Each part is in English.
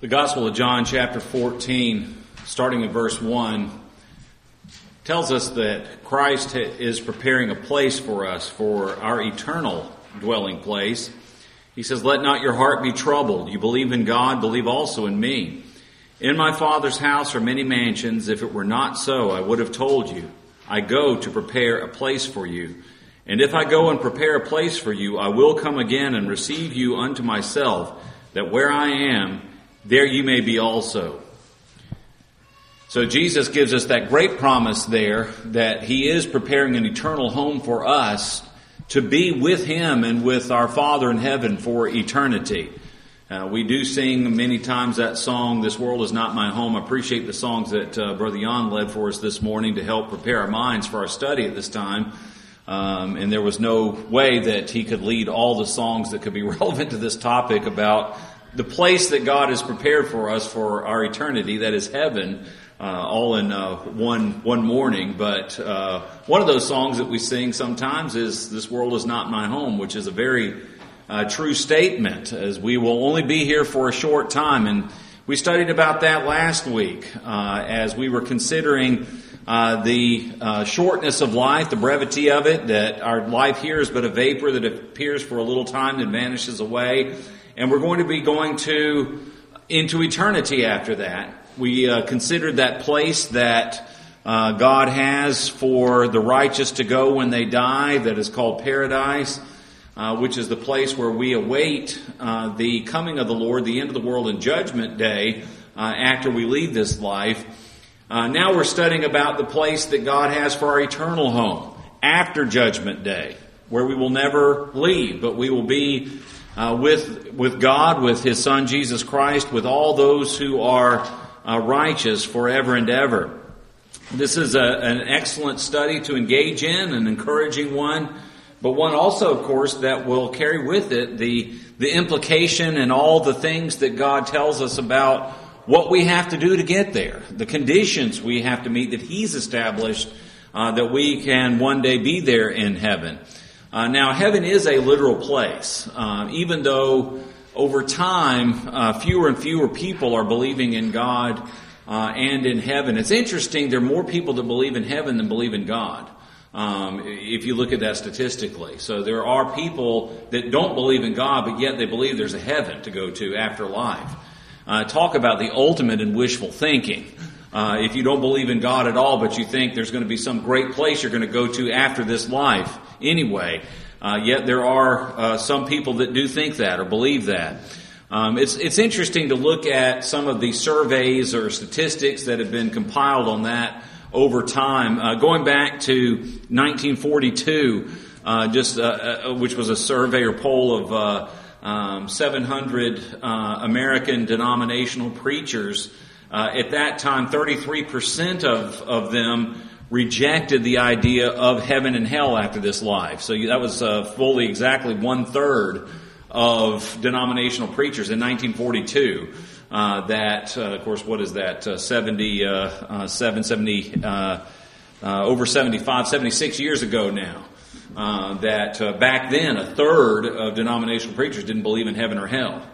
The Gospel of John, chapter 14, starting in verse 1, tells us that Christ is preparing a place for us, for our eternal dwelling place. He says, "Let not your heart be troubled. You believe in God, believe also in me. In my Father's house are many mansions. If it were not so, I would have told you. I go to prepare a place for you. And if I go and prepare a place for you, I will come again and receive you unto myself, that where I am, there you may be also." So Jesus gives us that great promise there that He is preparing an eternal home for us to be with Him and with our Father in heaven for eternity. We do sing many times that song, "This World Is Not My Home." I appreciate the songs that Brother Jan led for us this morning to help prepare our minds for our study at this time. And there was no way that he could lead all the songs that could be relevant to this topic about the place that God has prepared for us for our eternity, that is heaven, all in one morning. But one of those songs that we sing sometimes is "This World Is Not My Home," which is a very true statement, as we will only be here for a short time. And we studied about that last week as we were considering the shortness of life, the brevity of it, that our life here is but a vapor that appears for a little time and vanishes away. And we're going to be going into eternity after that. We considered that place that God has for the righteous to go when they die, that is called paradise, which is the place where we await the coming of the Lord, the end of the world and judgment day after we leave this life. Now we're studying about the place that God has for our eternal home after judgment day, where we will never leave, but we will be with God, with His Son Jesus Christ, with all those who are righteous forever and ever. This is an excellent study to engage in, an encouraging one, but one also, of course, that will carry with it the implication and all the things that God tells us about what we have to do to get there, the conditions we have to meet that He's established that we can one day be there in heaven. Now, heaven is a literal place, even though over time fewer and fewer people are believing in God and in heaven. It's interesting, there are more people that believe in heaven than believe in God, if you look at that statistically. So there are people that don't believe in God, but yet they believe there's a heaven to go to after life. Talk about the ultimate in wishful thinking. If you don't believe in God at all, but you think there's going to be some great place you're going to go to after this life anyway, yet there are some people that do think that or believe that. It's interesting to look at some of the surveys or statistics that have been compiled on that over time. Going back to 1942, which was a survey or poll of 700 American denominational preachers. At that time, 33% of them rejected the idea of heaven and hell after this life. So that was fully exactly 1/3 of denominational preachers in 1942. Of course, what is that? 76 years ago now. Back then, 1/3 of denominational preachers didn't believe in heaven or hell.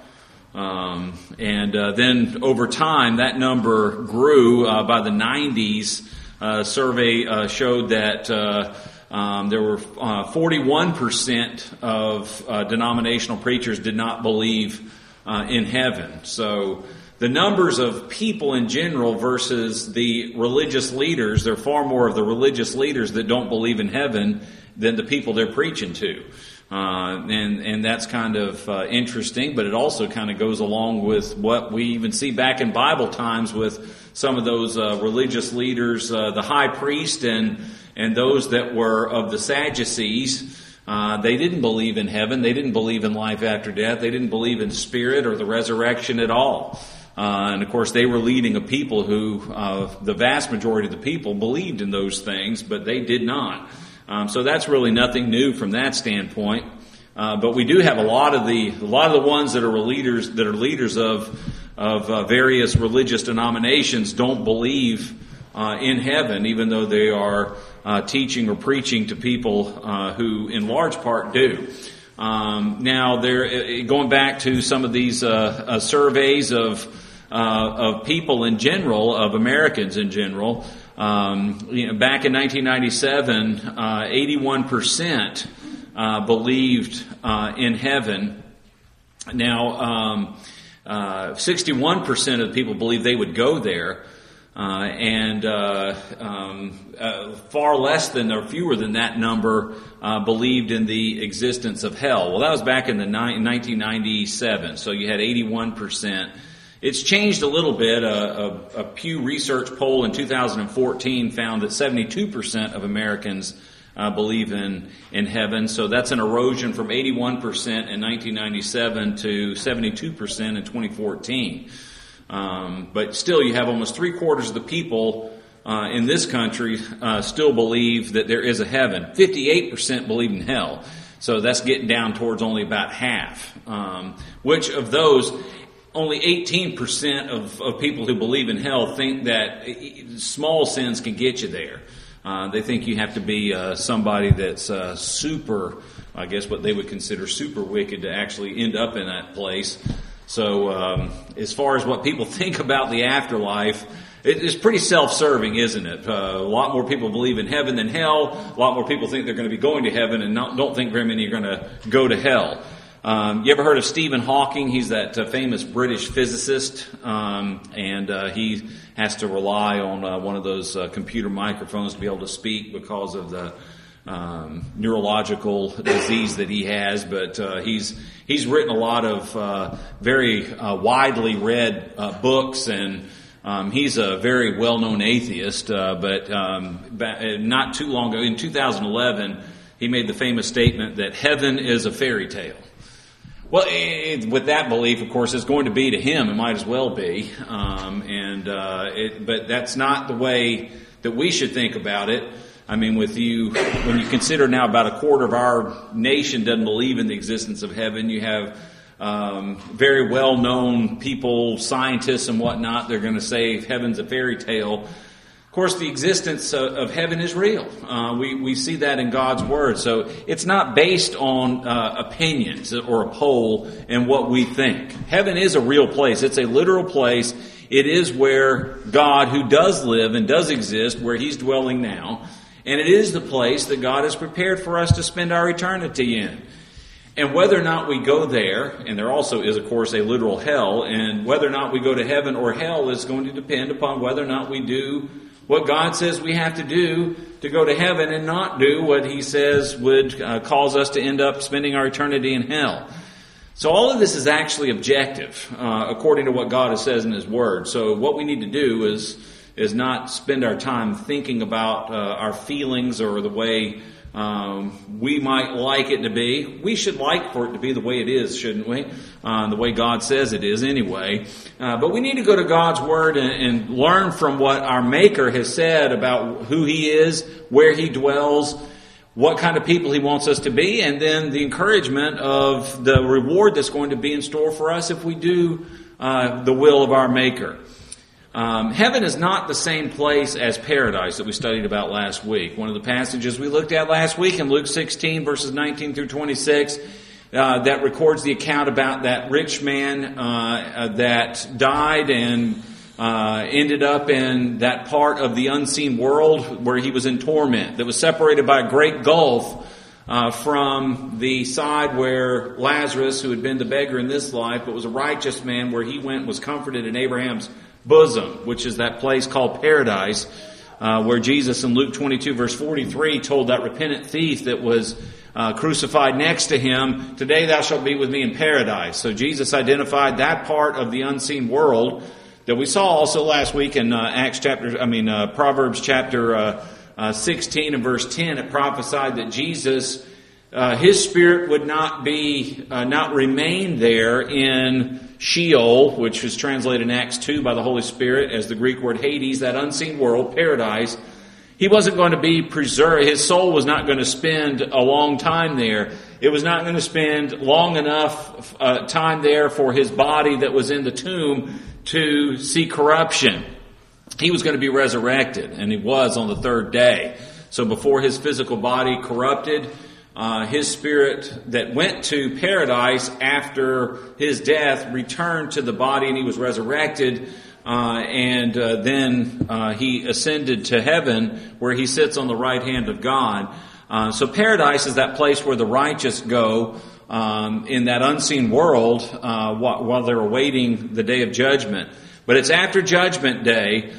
Then over time, that number grew. By the 90s, survey showed that there were 41% of denominational preachers did not believe in heaven. So the numbers of people in general versus the religious leaders, there are far more of the religious leaders that don't believe in heaven than the people they're preaching to. And that's kind of interesting, but it also kind of goes along with what we even see back in Bible times with some of those religious leaders, the high priest and those that were of the Sadducees. They didn't believe in heaven. They didn't believe in life after death. They didn't believe in spirit or the resurrection at all. And of course, they were leading a people who, the vast majority of the people believed in those things, but they did not. So that's really nothing new from that standpoint. But we do have a lot of the ones that are leaders of various religious denominations don't believe in heaven, even though they are teaching or preaching to people who in large part do. Now, going back to some of these surveys of of people in general, of Americans in general. Back in 1997, 81% believed in heaven. Now, 61% of the people believe they would go there, and far less than or fewer than that number believed in the existence of hell. Well, that was back in 1997, so you had 81%. It's changed a little bit. A Pew Research poll in 2014 found that 72% of Americans believe in heaven. So that's an erosion from 81% in 1997 to 72% in 2014. But still, you have almost 3/4 of the people in this country still believe that there is a heaven. 58% believe in hell. So that's getting down towards only about half. Which of those, only 18% of people who believe in hell think that small sins can get you there. They think you have to be somebody that's super, I guess what they would consider super wicked to actually end up in that place. So as far as what people think about the afterlife, it's pretty self-serving, isn't it? A lot more people believe in heaven than hell. A lot more people think they're going to be going to heaven and don't think very many are going to go to hell. You ever heard of Stephen Hawking? He's that famous British physicist, and he has to rely on one of those computer microphones to be able to speak because of the neurological disease that he has. But he's written a lot of very widely read books, and he's a very well-known atheist. But not too long ago, in 2011, he made the famous statement that heaven is a fairy tale. Well, with that belief, of course, it's going to be to him. It might as well be. But that's not the way that we should think about it. I mean, when you consider now about 1/4 of our nation doesn't believe in the existence of heaven, you have very well-known people, scientists and whatnot, they're going to say heaven's a fairy tale. Of course, the existence of heaven is real. We see that in God's Word. So it's not based on opinions or a poll and what we think. Heaven is a real place. It's a literal place. It is where God, who does live and does exist, where He's dwelling now. And it is the place that God has prepared for us to spend our eternity in. And whether or not we go there, and there also is, of course, a literal hell, and whether or not we go to heaven or hell is going to depend upon whether or not we do what God says we have to do to go to heaven and not do what He says would cause us to end up spending our eternity in hell. So all of this is actually objective, according to what God says in His Word. So what we need to do is not spend our time thinking about our feelings or the way we might like it to be. We should like for it to be the way it is, shouldn't we? The way God says it is anyway. But we need to go to God's Word and learn from what our Maker has said about who He is, where He dwells, what kind of people He wants us to be, and then the encouragement of the reward that's going to be in store for us if we do the will of our Maker. Heaven is not the same place as paradise that we studied about last week. One of the passages we looked at last week in Luke 16, verses 19 through 26, that records the account about that rich man that died and ended up in that part of the unseen world where he was in torment, that was separated by a great gulf from the side where Lazarus, who had been the beggar in this life, but was a righteous man, where he went and was comforted in Abraham's bosom, which is that place called paradise, where Jesus in Luke 22 verse 43 told that repentant thief that was crucified next to him, "Today thou shalt be with me in paradise." So Jesus identified that part of the unseen world that we saw also last week in Proverbs chapter 16 and verse 10. It prophesied that Jesus, His Spirit would not remain there in Sheol, which is translated in Acts 2 by the Holy Spirit as the Greek word Hades, that unseen world, paradise. He wasn't going to be preserved. His soul was not going to spend a long time there. It was not going to spend long enough time there for his body that was in the tomb to see corruption. He was going to be resurrected, and he was on the third day. So before his physical body corrupted, his spirit that went to paradise after his death returned to the body and he was resurrected. Then he ascended to heaven where he sits on the right hand of God. So paradise is that place where the righteous go in that unseen world while they're awaiting the day of judgment. But it's after Judgment Day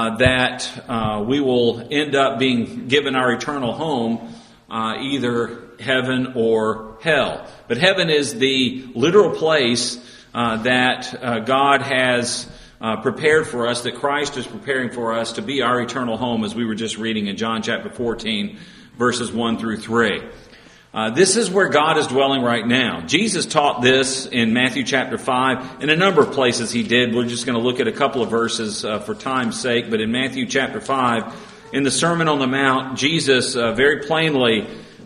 that we will end up being given our eternal home, either heaven or hell. But heaven is the literal place that God has prepared for us, that Christ is preparing for us to be our eternal home, as we were just reading in John chapter 14, verses 1 through 3. This is where God is dwelling right now. Jesus taught this in Matthew chapter 5. In a number of places he did. We're just going to look at a couple of verses for time's sake. But in Matthew chapter 5, in the Sermon on the Mount, Jesus very plainly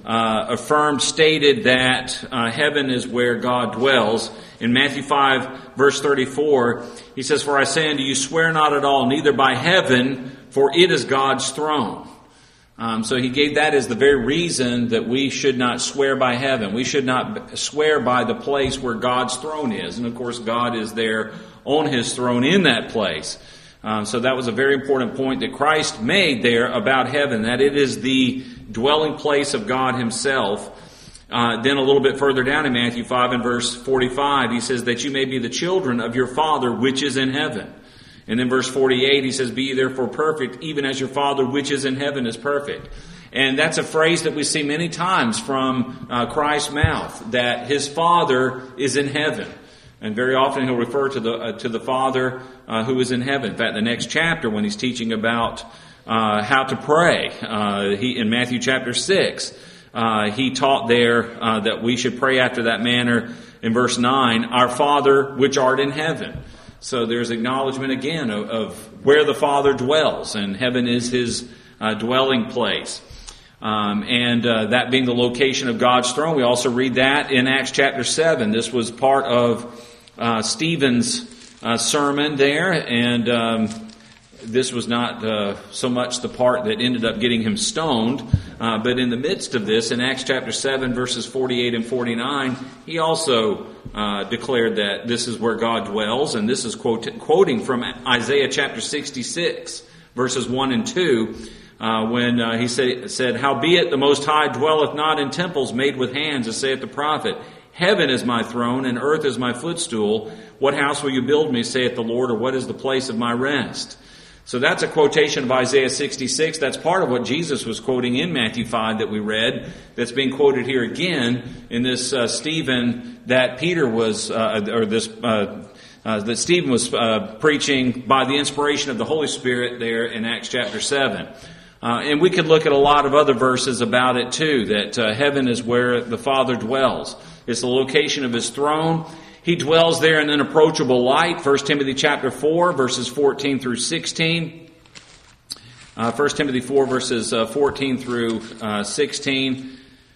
stated that heaven is where God dwells. In Matthew 5, verse 34, he says, "For I say unto you, swear not at all, neither by heaven, for it is God's throne." So he gave that as the very reason that we should not swear by heaven. We should not swear by the place where God's throne is. And of course, God is there on his throne in that place. So that was a very important point that Christ made there about heaven, that it is the dwelling place of God himself. Then a little bit further down in Matthew 5 and verse 45, he says that you may be the children of your Father which is in heaven. And then verse 48, he says, "Be ye therefore perfect, even as your Father which is in heaven is perfect." And that's a phrase that we see many times from Christ's mouth, that his Father is in heaven. And very often he'll refer to the Father who is in heaven. In fact, the next chapter, when he's teaching about how to pray, in Matthew chapter 6, he taught there that we should pray after that manner. In verse 9, "Our Father which art in heaven." So there's acknowledgement again of where the Father dwells, and heaven is his dwelling place. That being the location of God's throne. We also read that in Acts chapter 7. This was part of Stephen's sermon there, and this was not so much the part that ended up getting him stoned, but in the midst of this, in Acts chapter 7, verses 48 and 49, he also declared that this is where God dwells, and this is quoting from Isaiah chapter 66, verses 1 and 2, when he said, "Howbeit the Most High dwelleth not in temples made with hands, as saith the prophet. Heaven is my throne, and earth is my footstool. What house will you build me, saith the Lord, or what is the place of my rest?" So that's a quotation of Isaiah 66. That's part of what Jesus was quoting in Matthew 5 that we read. That's being quoted here again in this Stephen that Peter was, that Stephen was preaching by the inspiration of the Holy Spirit there in Acts chapter 7. And we could look at a lot of other verses about it too, that heaven is where the Father dwells. It's the location of his throne. He dwells there in unapproachable light. 1 Timothy chapter 4, verses 14 through 16. 1 Timothy 4, verses 14 through 16.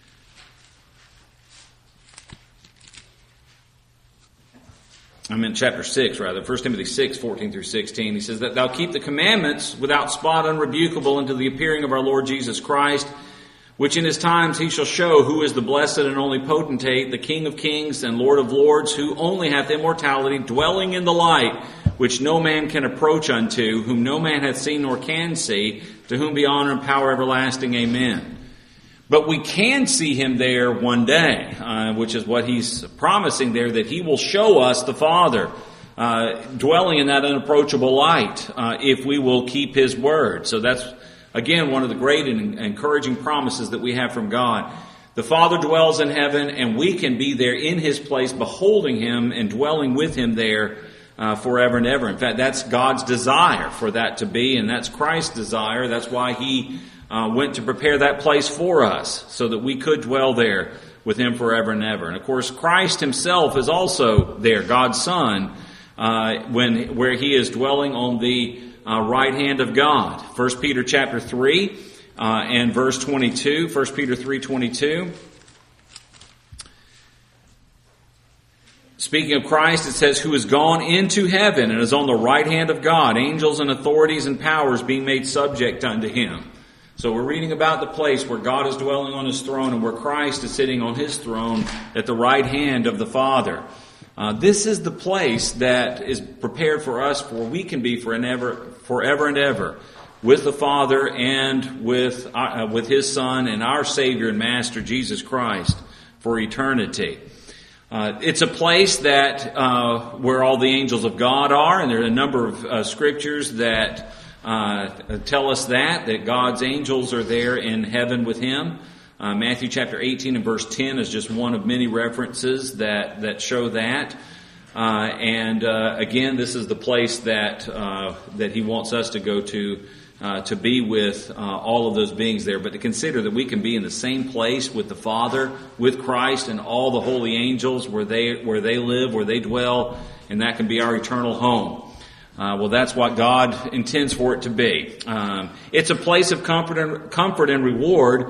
I'm in chapter 6, rather. 1 Timothy 6, 14 through 16. He says that thou keep the commandments without spot, unrebukable, unto the appearing of our Lord Jesus Christ, which in his times he shall show who is the blessed and only potentate, the King of kings and Lord of lords, who only hath immortality, dwelling in the light, which no man can approach unto, whom no man hath seen nor can see, to whom be honor and power everlasting. Amen. But we can see him there one day, which is what he's promising there, that he will show us the Father, dwelling in that unapproachable light, if we will keep his word. So that's, again, one of the great and encouraging promises that we have from God. The Father dwells in heaven, and we can be there in his place, beholding him and dwelling with him there forever and ever. In fact, that's God's desire for that to be, and that's Christ's desire. That's why he went to prepare that place for us, so that we could dwell there with him forever and ever. And of course, Christ himself is also there, God's Son, where he is dwelling on the right hand of God. 1 Peter chapter 3 and verse 22. 1 Peter 3:22. Speaking of Christ, it says, who is gone into heaven and is on the right hand of God, angels and authorities and powers being made subject unto him. So we're reading about the place where God is dwelling on His throne and where Christ is sitting on His throne at the right hand of the Father. This is the place that is prepared for us where we can be forever and ever with the Father and with His Son and our Savior and Master Jesus Christ for eternity. It's a place that where all the angels of God are, and there are a number of scriptures that tell us that God's angels are there in heaven with Him. Matthew chapter 18 and verse 10 is just one of many references that show that. Again, this is the place that He wants us to go to be with all of those beings there. But to consider that we can be in the same place with the Father, with Christ, and all the holy angels where they live, where they dwell, and that can be our eternal home. Well, that's what God intends for it to be. It's a place of comfort and reward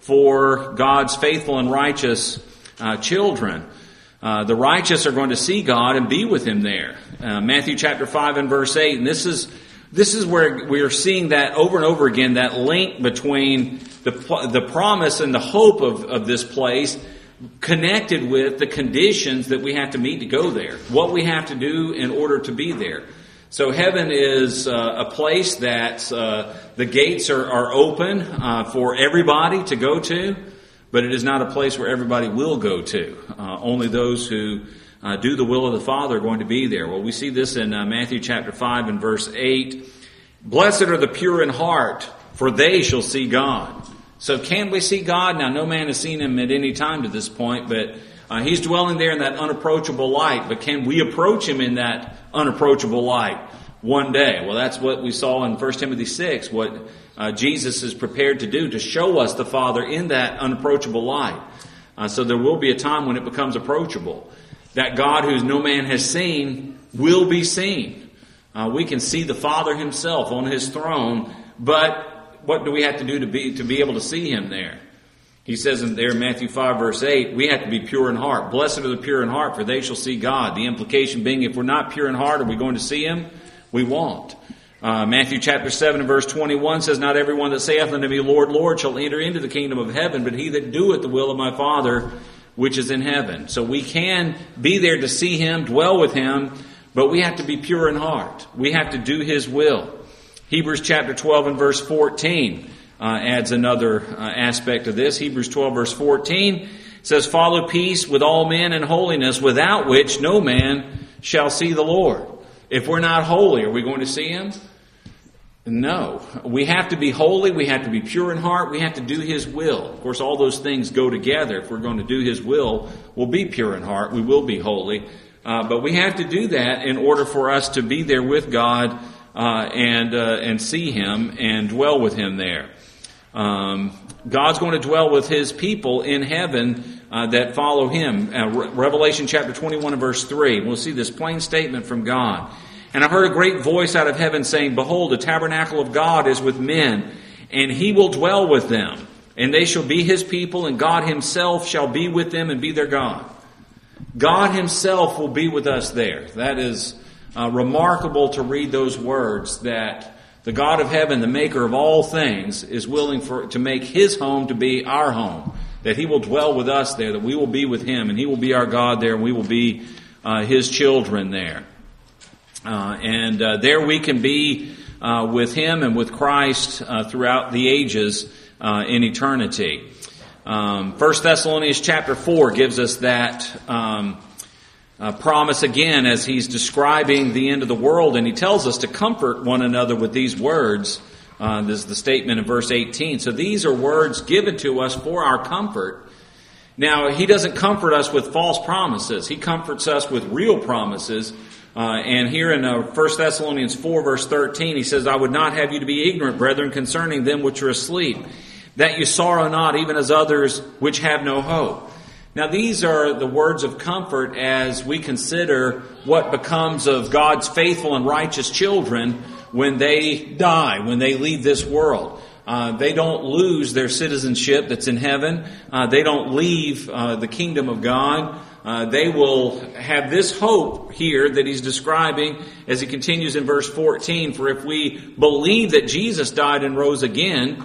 for God's faithful and righteous children. The righteous are going to see God and be with Him there. Matthew chapter 5 and verse 8, and this is where we are seeing that over and over again, that link between the promise and the hope of this place connected with the conditions that we have to meet to go there, what we have to do in order to be there. So heaven is a place that the gates are open for everybody to go to, but it is not a place where everybody will go to. Only those who do the will of the Father are going to be there. Well, we see this in Matthew chapter 5 and verse 8. Blessed are the pure in heart, for they shall see God. So can we see God? Now, no man has seen Him at any time to this point, but He's dwelling there in that unapproachable light. But can we approach Him in that unapproachable light one day? Well, that's what we saw in 1 Timothy 6, what Jesus is prepared to do, to show us the Father in that unapproachable light. So there will be a time when it becomes approachable. That God who no man has seen will be seen. We can see the Father Himself on His throne, but what do we have to do to be able to see Him there? He says in Matthew 5 verse 8, we have to be pure in heart. Blessed are the pure in heart, for they shall see God. The implication being, if we're not pure in heart, are we going to see Him? We won't. Matthew chapter 7 and verse 21 says, not everyone that saith unto me, Lord, Lord, shall enter into the kingdom of heaven, but he that doeth the will of my Father which is in heaven. So we can be there to see Him, dwell with Him, but we have to be pure in heart. We have to do His will. Hebrews chapter 12 and verse 14 adds another aspect of this. Hebrews 12 verse 14 says, follow peace with all men and holiness, without which no man shall see the Lord. If we're not holy, are we going to see Him? No. We have to be holy. We have to be pure in heart. We have to do His will. Of course, all those things go together. If we're going to do His will, we'll be pure in heart. We will be holy. But we have to do that in order for us to be there with God and see Him and dwell with Him there. God's going to dwell with His people in heaven that follow Him. Revelation chapter 21 and verse 3. We'll see this plain statement from God. And I heard a great voice out of heaven saying, behold, the tabernacle of God is with men, and He will dwell with them. And they shall be His people, and God Himself shall be with them and be their God. God Himself will be with us there. That is remarkable to read those words, that the God of heaven, the maker of all things, is willing to make His home to be our home. That He will dwell with us there, that we will be with Him, and He will be our God there, and we will be His children there. There we can be with Him and with Christ throughout the ages in eternity. 1 Thessalonians chapter 4 gives us that promise again as he's describing the end of the world, and he tells us to comfort one another with these words. This is the statement in verse 18. So these are words given to us for our comfort. Now, he doesn't comfort us with false promises. He comforts us with real promises. And here in 1 Thessalonians 4 verse 13, he says, I would not have you to be ignorant, brethren, concerning them which are asleep, that you sorrow not, even as others which have no hope. Now, these are the words of comfort as we consider what becomes of God's faithful and righteous children when they die, when they leave this world. They don't lose their citizenship that's in heaven. They don't leave the kingdom of God. They will have this hope here that he's describing as he continues in verse 14. For if we believe that Jesus died and rose again,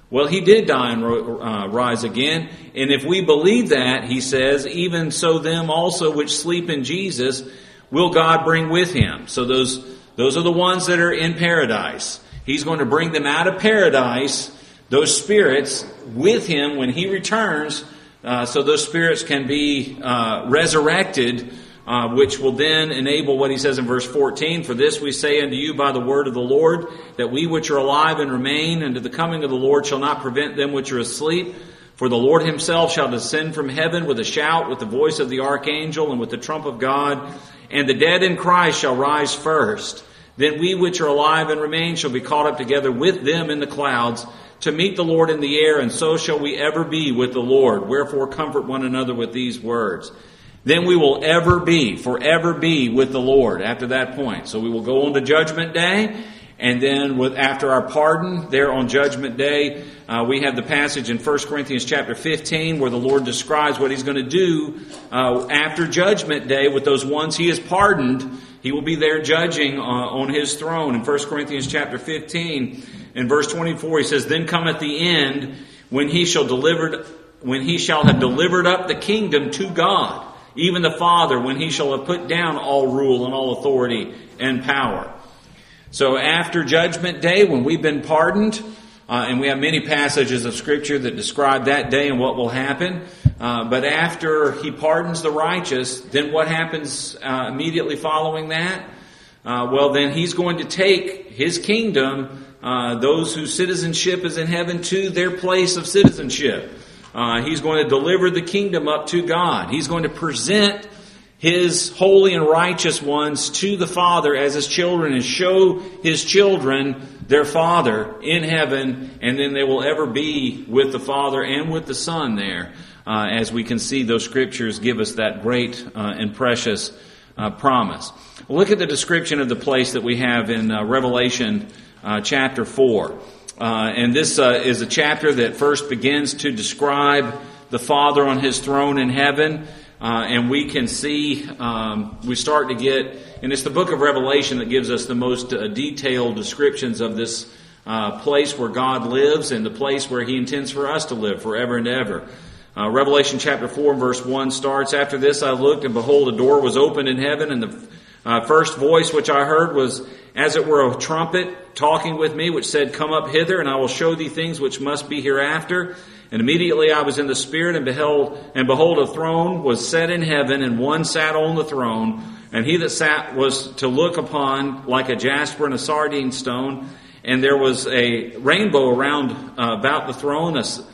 Well, he did die and rise again. And if we believe that, he says, even so them also which sleep in Jesus will God bring with him. So those are the ones that are in paradise. He's going to bring them out of paradise, those spirits, with him when he returns, so those spirits can be resurrected, which will then enable what he says in verse 14, "For this we say unto you by the word of the Lord, that we which are alive and remain unto the coming of the Lord shall not prevent them which are asleep. For the Lord himself shall descend from heaven with a shout, with the voice of the archangel, and with the trump of God, and the dead in Christ shall rise first. Then we which are alive and remain shall be caught up together with them in the clouds, to meet the Lord in the air, and so shall we ever be with the Lord. Wherefore comfort one another with these words." Then we will forever be with the Lord after that point. So we will go on to Judgment Day, and then after our pardon there on Judgment Day, we have the passage in 1 Corinthians chapter 15 where the Lord describes what he's going to do after Judgment Day with those ones he has pardoned. He will be there judging on his throne. In 1 Corinthians chapter 15, in verse 24, he says, "Then cometh the end, when he shall have delivered up the kingdom to God, even the Father, when he shall have put down all rule and all authority and power." So after Judgment Day, when we've been pardoned, and we have many passages of Scripture that describe that day and what will happen, but after he pardons the righteous, then what happens immediately following that? Well, then he's going to take his kingdom, those whose citizenship is in heaven, to their place of citizenship. He's going to deliver the kingdom up to God. He's going to present his holy and righteous ones to the Father as his children and show his children their Father in heaven, and then they will ever be with the Father and with the Son there, as we can see those Scriptures give us that great and precious promise. Look at the description of the place that we have in Revelation chapter 4. And this is a chapter that first begins to describe the Father on his throne in heaven. And we can see, we start to get, and it's the book of Revelation that gives us the most detailed descriptions of this place where God lives and the place where he intends for us to live forever and ever. Revelation chapter 4 verse 1 starts, "After this I looked, and behold, a door was opened in heaven, and the first voice which I heard was as it were a trumpet talking with me, which said, Come up hither, and I will show thee things which must be hereafter. And immediately I was in the Spirit, and behold, a throne was set in heaven, and one sat on the throne. And he that sat was to look upon like a jasper and a sardine stone. And there was a rainbow around about the throne,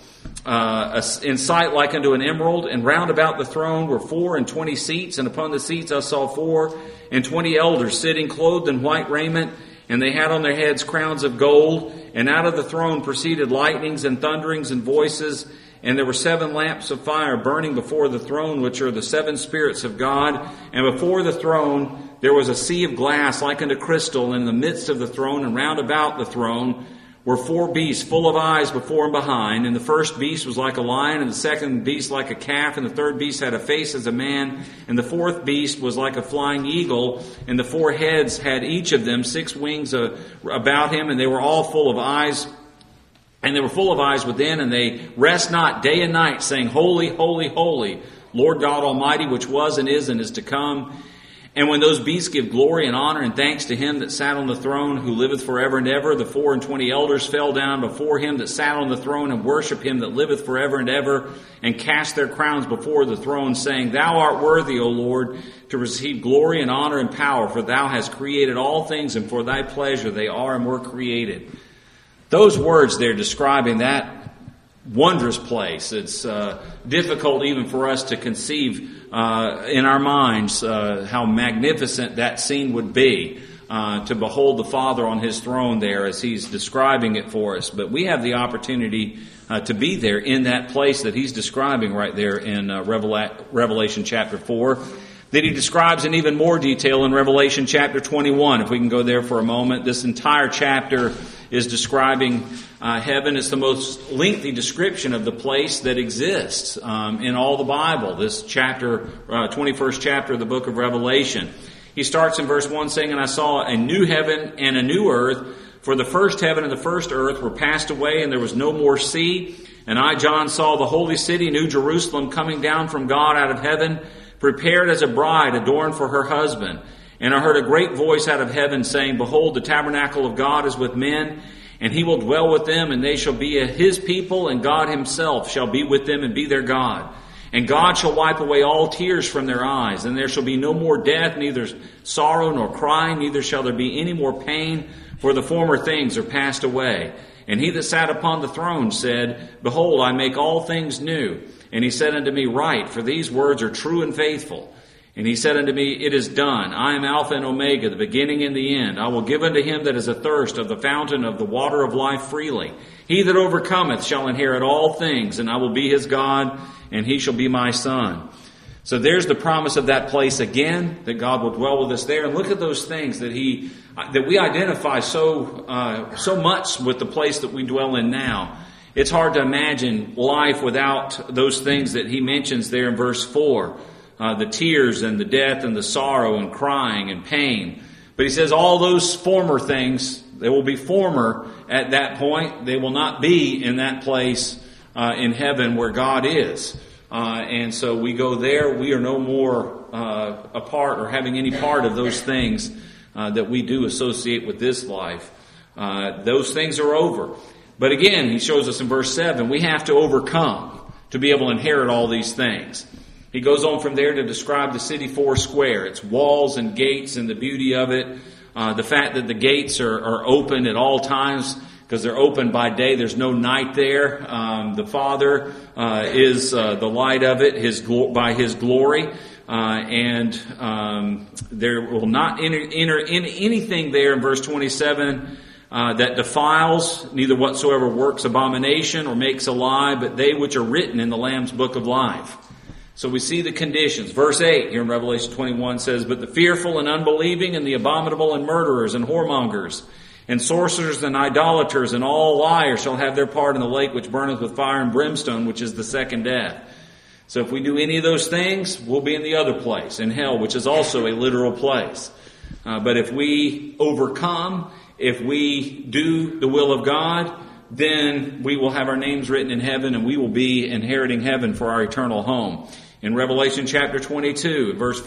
in sight like unto an emerald. And round about the throne were 24 seats, and upon the seats I saw 24 elders sitting, clothed in white raiment, and they had on their heads crowns of gold. And out of the throne proceeded lightnings and thunderings and voices. And there were 7 lamps of fire burning before the throne, which are the 7 spirits of God. And before the throne there was a sea of glass like unto crystal. And in the midst of the throne and round about the throne were 4 beasts full of eyes before and behind. And the first beast was like a lion, and the second beast like a calf, and the third beast had a face as a man, and the fourth beast was like a flying eagle, and the 4 heads had each of them 6 wings about him, and they were all full of eyes, and they were full of eyes within, and they rest not day and night, saying, Holy, holy, holy, Lord God Almighty, which was and is to come. And when those beasts give glory and honor and thanks to him that sat on the throne, who liveth forever and ever, the 24 elders fell down before him that sat on the throne, and worship him that liveth forever and ever, and cast their crowns before the throne, saying, Thou art worthy, O Lord, to receive glory and honor and power, for thou hast created all things, and for thy pleasure they are and were created. Those words there describing that wondrous place. It's difficult even for us to conceive in our minds how magnificent that scene would be, to behold the Father on his throne there as he's describing it for us. But we have the opportunity to be there in that place that he's describing right there in Revelation chapter 4, that he describes in even more detail in Revelation chapter 21. If we can go there for a moment. This entire chapter is describing heaven. It's the most lengthy description of the place that exists in all the Bible. This chapter, 21st chapter of the book of Revelation. He starts in verse 1 saying, And I saw a new heaven and a new earth, For the first heaven and the first earth were passed away, and there was no more sea. And I, John, saw the holy city, New Jerusalem, coming down from God out of heaven, prepared as a bride adorned for her husband. And I heard a great voice out of heaven saying, Behold, the tabernacle of God is with men, and he will dwell with them, and they shall be his people, and God himself shall be with them and be their God. And God shall wipe away all tears from their eyes, and there shall be no more death, neither sorrow nor crying, neither shall there be any more pain, for the former things are passed away. And he that sat upon the throne said, Behold, I make all things new. And he said unto me, Write, for these words are true and faithful. And he said unto me, It is done. I am Alpha and Omega, the beginning and the end. I will give unto him that is athirst of the fountain of the water of life freely. He that overcometh shall inherit all things, and I will be his God, and he shall be my son. So there's the promise of that place again, that God will dwell with us there. And look at those things that we identify so much with the place that we dwell in now. It's hard to imagine life without those things that he mentions there in verse 4. The tears and the death and the sorrow and crying and pain. But he says all those former things, they will be former at that point. They will not be in that place in heaven where God is. And so we go there. We are no more a part or having any part of those things that we do associate with this life. Those things are over. But again, he shows us in verse 7, we have to overcome to be able to inherit all these things. He goes on from there to describe the city four square, its walls and gates and the beauty of it. The fact that the gates are open at all times because they're open by day. There's no night there. The Father is the light of it by His glory. And there will not enter in anything there in verse 27 that defiles, neither whatsoever works abomination or makes a lie, but they which are written in the Lamb's book of life. So we see the conditions. Verse 8 here in Revelation 21 says, But the fearful and unbelieving and the abominable and murderers and whoremongers and sorcerers and idolaters and all liars shall have their part in the lake which burneth with fire and brimstone, which is the second death. So if we do any of those things, we'll be in the other place, in hell, which is also a literal place. But if we overcome, if we do the will of God, then we will have our names written in heaven and we will be inheriting heaven for our eternal home. In Revelation chapter 22, verses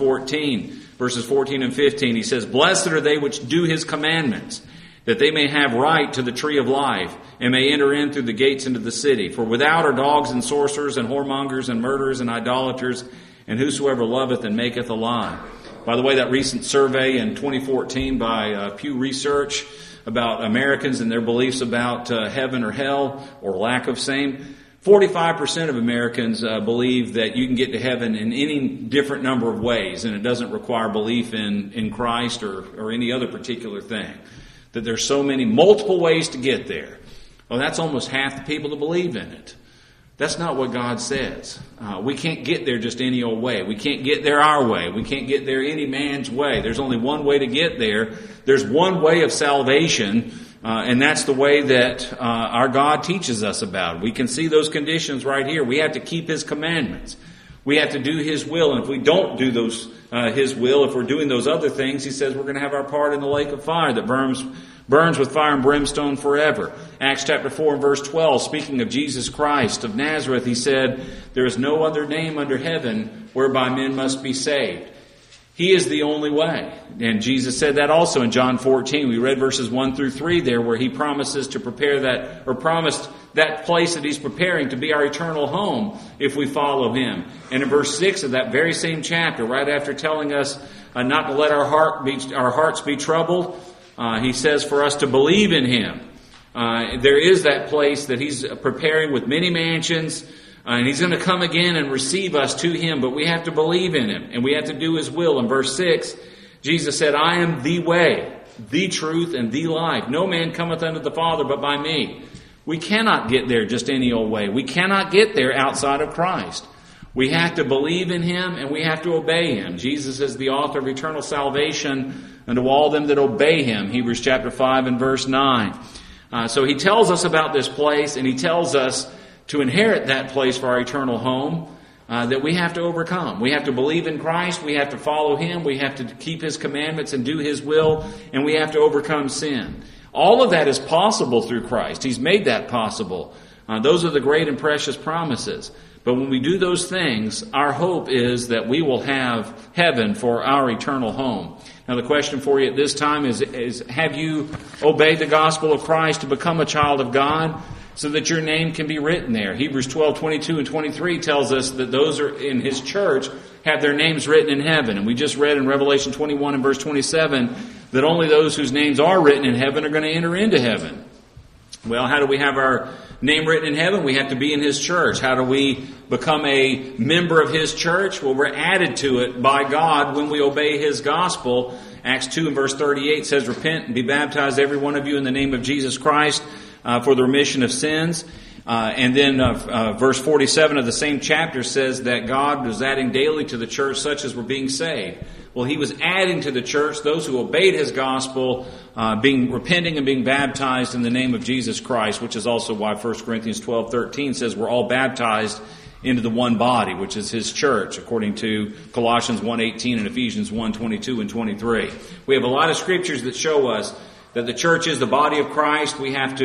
14 and 15, he says, Blessed are they which do his commandments, that they may have right to the tree of life, and may enter in through the gates into the city. For without are dogs and sorcerers and whoremongers and murderers and idolaters, and whosoever loveth and maketh a lie. By the way, that recent survey in 2014 by Pew Research about Americans and their beliefs about heaven or hell, or lack of same, 45% of Americans believe that you can get to heaven in any different number of ways, and it doesn't require belief in Christ or any other particular thing. That there's so many multiple ways to get there. Well, that's almost half the people that believe in it. That's not what God says. We can't get there just any old way. We can't get there our way. We can't get there any man's way. There's only one way to get there. There's one way of salvation, and that's the way that our God teaches us about. We can see those conditions right here. We have to keep His commandments. We have to do His will, and if we don't do His will, if we're doing those other things, He says we're going to have our part in the lake of fire that burns with fire and brimstone forever. Acts chapter 4 and verse 12, speaking of Jesus Christ of Nazareth, He said, There is no other name under heaven whereby men must be saved. He is the only way. And Jesus said that also in John 14. We read verses 1 through 3 there where He promises to prepare that, or promised that place that He's preparing to be our eternal home if we follow Him. And in verse 6 of that very same chapter, right after telling us not to let our hearts be troubled, He says for us to believe in Him. There is that place that He's preparing with many mansions, and He's going to come again and receive us to Him, but we have to believe in Him, and we have to do His will. In verse 6, Jesus said, I am the way, the truth, and the life. No man cometh unto the Father but by me. We cannot get there just any old way. We cannot get there outside of Christ. We have to believe in Him, and we have to obey Him. Jesus is the author of eternal salvation unto all them that obey Him. Hebrews chapter 5 and verse 9. So He tells us about this place, and He tells us to inherit that place for our eternal home, that we have to overcome. We have to believe in Christ. We have to follow Him. We have to keep His commandments and do His will. And we have to overcome sin. All of that is possible through Christ. He's made that possible. Those are the great and precious promises. But when we do those things, our hope is that we will have heaven for our eternal home. Now the question for you at this time is have you obeyed the gospel of Christ to become a child of God so that your name can be written there? Hebrews 12:22 and 23 tells us that those are in His church have their names written in heaven. And we just read in Revelation 21 and verse 27 that only those whose names are written in heaven are going to enter into heaven. Well, how do we have our name written in heaven? We have to be in His church. How do we become a member of His church? Well, we're added to it by God when we obey His gospel. Acts 2 and verse 38 says, "Repent and be baptized, every one of you, in the name of Jesus Christ for the remission of sins." And then verse 47 of the same chapter says that God was adding daily to the church such as were being saved. Well, He was adding to the church those who obeyed His gospel, repenting and being baptized in the name of Jesus Christ, which is also why 1 Corinthians 12:13 says we're all baptized into the one body, which is His church, according to Colossians 1:18 and Ephesians 1:22 and 23. We have a lot of scriptures that show us that the church is the body of Christ.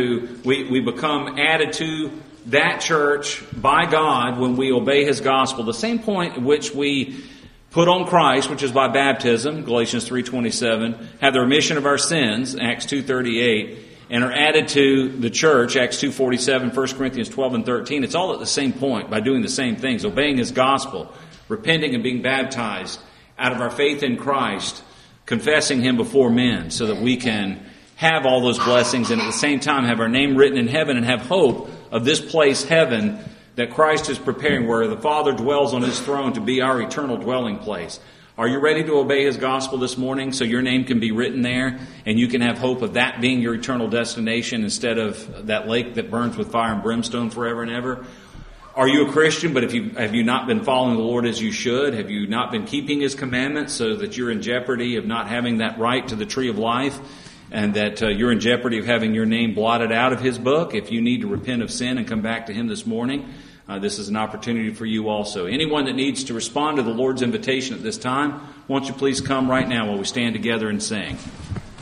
We become added to that church by God when we obey His gospel. The same point at which we put on Christ, which is by baptism, Galatians 3:27, have the remission of our sins, Acts 2:38, and are added to the church, Acts 2:47, 1 Corinthians 12 and 13. It's all at the same point by doing the same things, obeying His gospel, repenting and being baptized out of our faith in Christ, confessing Him before men so that we can have all those blessings and at the same time have our name written in heaven and have hope of this place, heaven, that Christ is preparing where the Father dwells on His throne to be our eternal dwelling place. Are you ready to obey His gospel this morning so your name can be written there and you can have hope of that being your eternal destination instead of that lake that burns with fire and brimstone forever and ever? Are you a Christian, but have you not been following the Lord as you should? Have you not been keeping His commandments so that you're in jeopardy of not having that right to the tree of life? And that you're in jeopardy of having your name blotted out of His book? If you need to repent of sin and come back to Him this morning, this is an opportunity for you also. Anyone that needs to respond to the Lord's invitation at this time, won't you please come right now while we stand together and sing.